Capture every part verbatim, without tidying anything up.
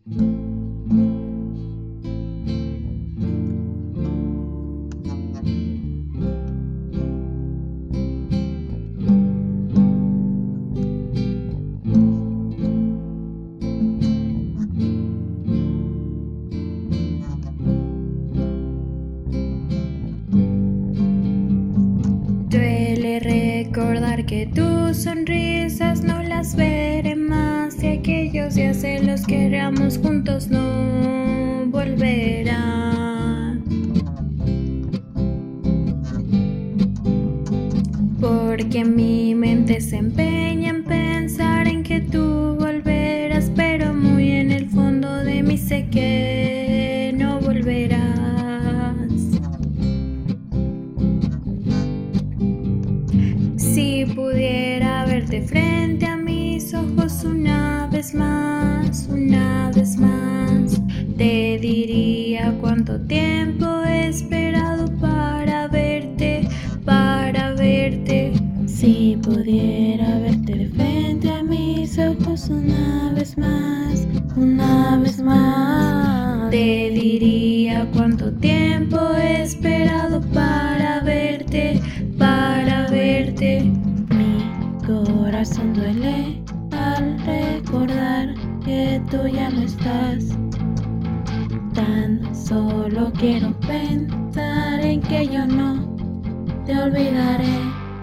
Duele recordar que tus sonrisas no las veré más, y aquellos días en los que erramos juntos no volverán. Porque mi mente se empeña en pensar en que tú volverás, pero muy en el fondo de mí sé que no volverás. Si pudiera verte frente a mis ojos una vez más, una vez más, te diría cuánto tiempo he esperado para verte, para verte. Si pudiera verte de frente a mis ojos una vez más, una vez más, te diría cuánto tiempo he esperado para verte, para verte. Mi corazón duele al recordar que tú ya no estás. Tan solo quiero pensar en que yo no te olvidaré.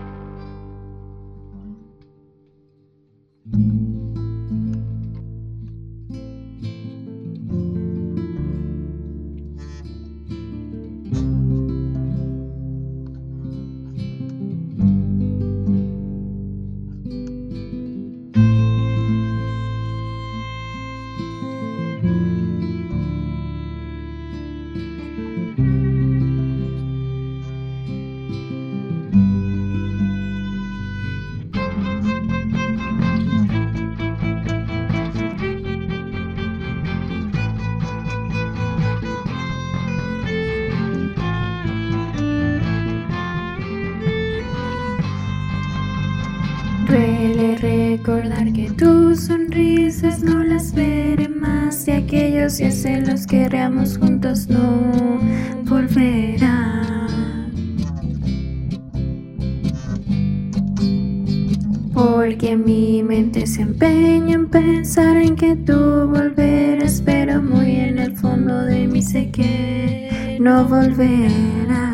Duele recordar que tus sonrisas no las veré más, y aquellos días en los que erramos juntos no volverán. Porque mi mente se empeña en pensar en que tú volverás, pero muy en el fondo de mí sé que no volverás.